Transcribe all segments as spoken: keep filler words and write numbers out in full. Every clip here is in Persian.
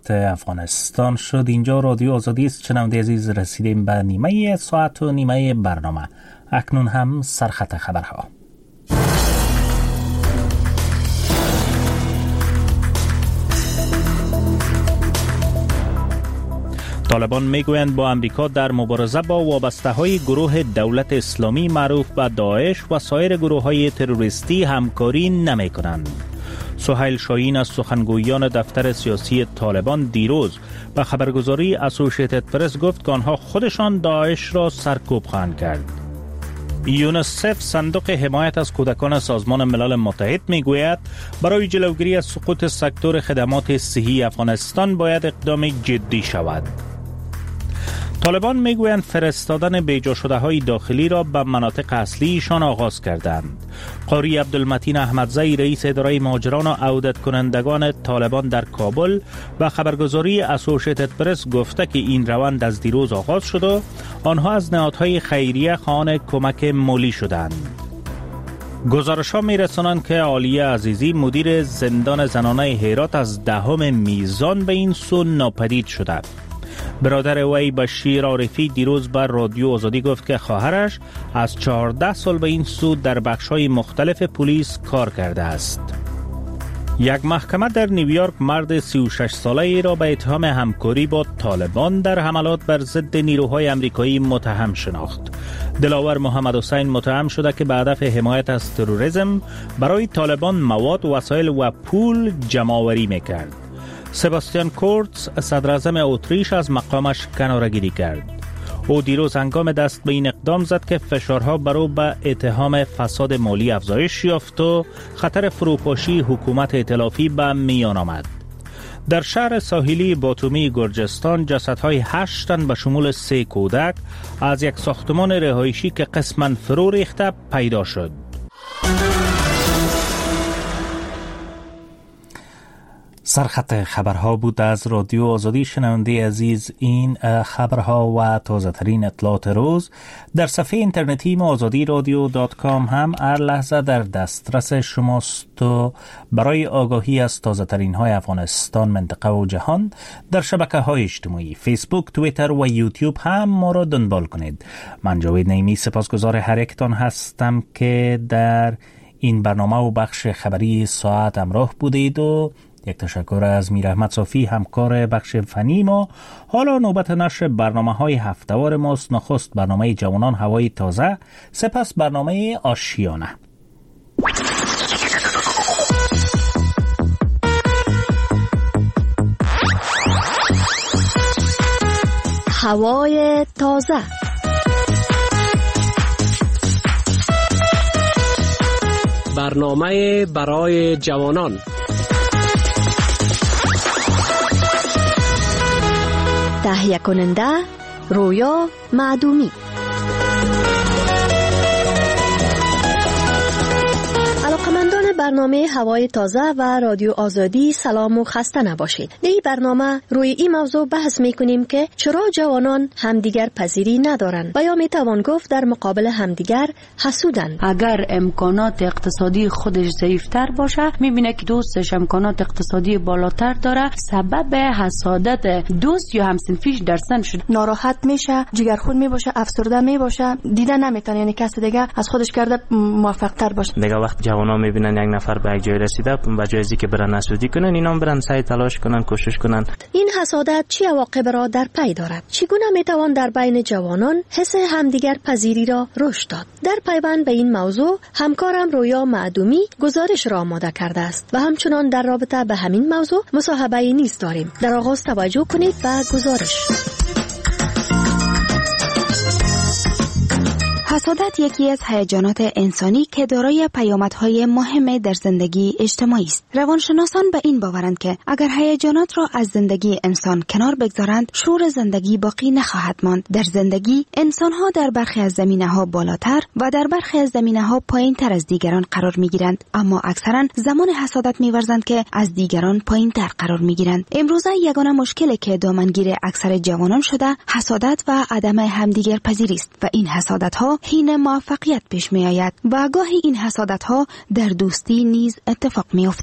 حمایت افغانستان شد. اینجا رادیو آزادی است. شنونده عزیز، رسیدیم به نیمه ساعت و نیمه برنامه. اکنون هم سرخط خبرها. طالبان میگویند با امریکا در مبارزه با وابسته‌های گروه دولت اسلامی معروف به داعش و سایر گروه‌های تروریستی همکاری نمی‌کنند. سهیل شاهین از سخنگویان دفتر سیاسی طالبان دیروز به خبرگزاری اسوسییتد پرس گفت که آنها خودشان داعش را سرکوب خواهند کرد. یونیسف صندوق حمایت از کودکان سازمان ملل متحد میگوید برای جلوگیری از سقوط سکتور خدمات صحی افغانستان باید اقدام جدی شود. طالبان میگویند فرستادن بیجا شده های داخلی را به مناطق اصلیشان آغاز کردند. قاری عبدالمتین احمدزی رئیس اداره مهاجران و عودت کنندگان طالبان در کابل به خبرگزاری اسوسییتد پرس گفته که این روند از دیروز آغاز شد و آنها از نهادهای خیریه خواهان کمک مالی شدند. گزارش‌ها می‌رسانند که عالیه عزیزی مدیر زندان زنانه هرات از دهم میزان به این سو ناپدید شده. برادر وی بشیر عارفی دیروز بر رادیو آزادی گفت که خواهرش از چهارده سال به این سو در بخش‌های مختلف پلیس کار کرده است. یک محکمه در نیویورک مرد سی و شش ساله ای را به اتهام همکاری با طالبان در حملات بر ضد نیروهای آمریکایی متهم شناخت. دلاور محمد حسین متهم شده که به هدف حمایت از تروریسم برای طالبان مواد، وسایل و پول جمع‌آوری می‌کرد. سباستیان کورتز صدر اعظم اتریش از مقامش کناره‌گیری کرد. او دیروز هنگام دست به این اقدام زد که فشارها بر او به اتهام فساد مالی افزایش یافت و خطر فروپاشی حکومت ائتلافی به میان آمد. در شهر ساحلی باتومی گرجستان جسدهای هشت تن به شمول سه کودک از یک ساختمان رهایشی که قسماً فرو ریخته پیدا شد. سرخط خبرها بود از رادیو آزادی. شنونده عزیز، این خبرها و تازه ترین اطلاعات روز در صفحه اینترنتی ما آزادی رادیو دات کام هم هر لحظه در دسترس شماست و برای آگاهی از تازه ترین های افغانستان، منطقه و جهان در شبکه های اجتماعی فیسبوک، توییتر و یوتیوب هم ما را دنبال کنید. من جاوید نعیمی سپاسگزار هر یکتان هستم که در این برنامه و بخش خبری ساعت همراه بودید و یک تشکر از میر احمد صافی همکار بخش فنی ما. حالا نوبت نشر برنامه های هفته‌وار ماست. نخست برنامه جوانان هوای تازه، سپس برنامه آشیانه. هوای تازه. برنامه برای جوانان. تهیه کننده رویا معدومی. علاقمندان برنامه هوای تازه و رادیو آزادی سلام و خسته نباشید. در این برنامه روی این موضوع بحث میکنیم که چرا جوانان همدیگر پذیری ندارند و یا میتوان گفت در مقابل همدیگر حسودند. اگر امکانات اقتصادی خودش ضعیفتر باشه، میبینه که دوستش امکانات اقتصادی بالاتر داره، سبب حسادت دوست یا همسنفیش در سن شد. ناراحت میشه، جگرخون میباشه، افسرده میباشه، دیده نمیتونه یعنی کسی دیگه از خودش کرده موفق تر باشه. دیگه وقت جوانا میبینن یک نفر به یک جای رسیده، به جای از اینکه برن حسودی کنن، اینا هم برن سعی تلاش کنن، کوشش کنن. این حسادت چه عواقب را در پی دارد؟ چگونه میتوان در بین جوانان حس همدیگر پذیری را رشد داد؟ در پیوند به این موضوع همکارم رویا معدومی گزارش را آماده کرده است و همچنان در رابطه به همین موضوع مصاحبه نیز داریم. در آغاز توجه کنید به گزارش. حسادت یکی از هیجانات انسانی که دارای پیامدهای مهم در زندگی اجتماعی است. روانشناسان به این باورند که اگر هیجانات را از زندگی انسان کنار بگذارند، شور زندگی باقی نخواهد ماند. در زندگی انسان‌ها در برخی از زمینه‌ها بالاتر و در برخی از زمینه‌ها پایین‌تر از دیگران قرار می‌گیرند، اما اکثراً زمان حسادت می‌ورزند که از دیگران پایین‌تر قرار می‌گیرند. امروزه یگانه مشکلی که دامنگیر اکثر جوانان شده، حسادت و عدم همدیگر پذیری است و این حسادت‌ها حین موفقیت پیش می آید و گاهی این حسادت ها در دوستی نیز اتفاق می افتد.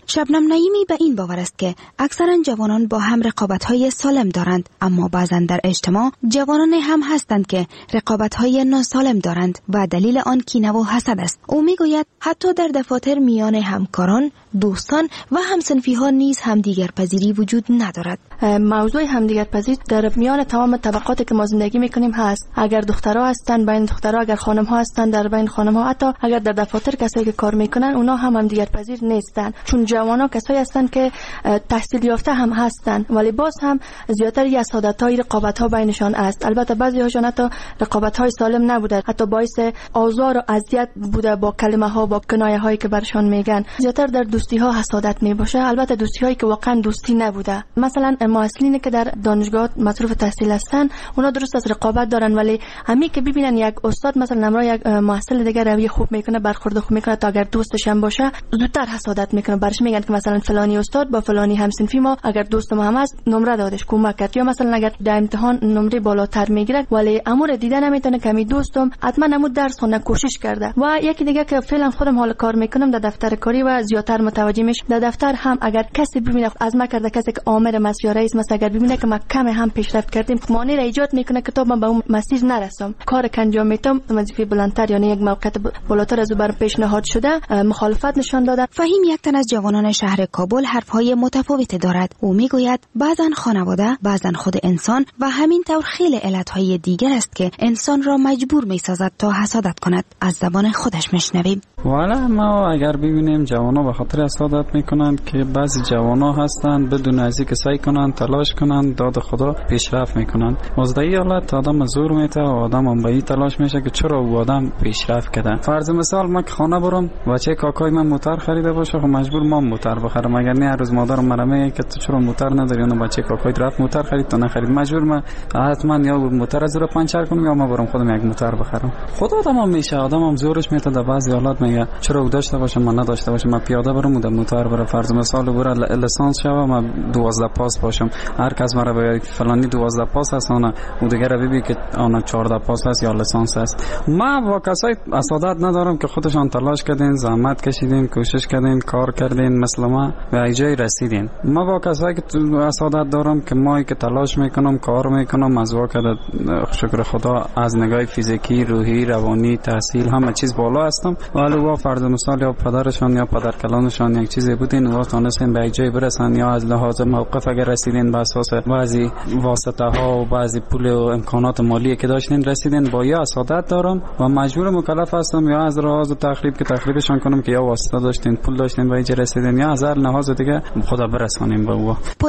شبنم نعیمی به این باور است که اکثرا جوانان با هم رقابت‌های سالم دارند، اما بعضا در اجتماع جوانان هم هستند که رقابت‌های ناسالم دارند و دلیل آن کینه و حسد است. او میگوید حتی در دفاتر میان همکاران، دوستان و همسنفی‌ها نیز همدیگر پذیری وجود ندارد. موضوع همدیگر پذیری در میان تمام طبقاتی که ما زندگی میکنیم هست. اگر دخترها هستند بین دخترها، اگر خانم‌ها هستند در بین خانم‌ها، حتی اگر در دفاتر کسایی که کار میکنن اونا هم همدیگر پذیر نیستند، چون جوانا کسایی هستند که تحصیل یافته هم هستند ولی باز هم زیاتر حسادت‌های رقابت‌ها بینشان است. البته بعضی هاشون حتی رقابت‌های سالم نبوده، حتی باعث آزار و اذیت بوده با کلمه‌ها، با کنایه‌هایی که برشان میگن. زیاتر در دوستی‌ها حسادت میباشه، البته دوستی‌هایی که واقعا دوستی نبوده. مثلا معلمینی که در دانشگاه مصروف تحصیل هستن اونا درست از رقابت دارن، ولی همین که ببینن یک استاد مثلا نمرای یک محصل دیگه روی خوب میکنه، برخورد خوب میکنه، تا اگر دوستش هم باشه زودتر حسادت میکنه، برش میگن که مثلا فلانی استاد با فلانی همسنفی ما اگر دوست ما هم است نمره دادش کمک کرد، یا مثلا اگر در امتحان نمره بالاتر میگیره ولی امور دیده نمیتونه که می دوستم حتما نمود درس خونه کوشش کرده. و یکی دیگه که فعلا خودم حال کار میکنم در دفتر کاری و زیاتر متوجه میش در دفتر هم اگر کسی ببینه از ما کرده، کسی که آمر است یا رئیس مثلا اگر ببینه که ما کم هم پیشرفت کردیم، مانع را ایجاد میکنه که تا من به اون مسیر نرسم، کار که انجام میدم وظیفه بلندتر یعنی یک موقعیت بالاتر از او بر پیشنهاد شده مخالفت نشان داده. فهیم یک تن از جوانان شهر کابل حرفهای متفاوتی دارد. او میگوید بعضا خانواده، بعضا خود انسان و همین طور خیلی علتهای دیگر است که انسان را مجبور میسازد تا حسادت کند. از زبان خودش میشنویم. والا ما اگر ببینیم جوانا به خاطر حسادت میکنند که بعضی جوانا هستند بدون از اینکه سعی کنند تلاش کنند داد خدا پیشرفت میکنند. از این حالت آدم زور میته و آدم هم به این تلاش میشه که چرا او آدم پیشرفت کرده. فرض مثال ما که خانه برم بچه کاکای من موتر خریده باشه، خب مجبور ما موتر بخرم، اگر نه هر روز مادرم مرا میگه که تو چرا موتر نداری، اون بچه کاکای رفت موتر خرید تو نخرید، مجبور من حتما یا موتر از رو پنچر کنم یا ما برم خودم یک موتر بخرم. خود آدم هم میشه، آدم هم زورش میته در بعضی حالات میگه چرا او داشته باشه ما نداشته باشه، من پیاده برم و موتر برم. فرض مثال برا لیسانس شوم ما دوازده پاس باشم، هر کس مرا بگه فلانی دوازده پاس هست اون او دیگه رو ببین که آن چهارده پاس هست یا لیسانس است. ما با کسای حسادت ندارم که خودشان تلاش کردین، زحمت کشیدین، کوشش کردین، کار کردین، مثل ما به اینجای رسیدین. ما با کسایی که حسادت دارم که ما که تلاش میکنم، کار میکنم، از واقع شکر خدا از نگاه فیزیکی، روحی، روانی، تحصیل همه چیز بالا هستم، ولی وا فرض مثال یا پدرشان یا پدر کلانشان یک چیزی بودین و تونستین به جای برسن، یا از لحاظ موقف اگر رسیدین به اساس بعضی واسطه ها و بعضی پول و امکانات مالی که داشتین رسیدین، با یا حسادت دارم و مجبور مکلف هستم یا از لحاظ تخریب که تخریبشان کنم که یا واسطه داشتین، پول داشتین به اینجا رسیدین، یا از هر لحاظ دیگه خدا برسانیم به او.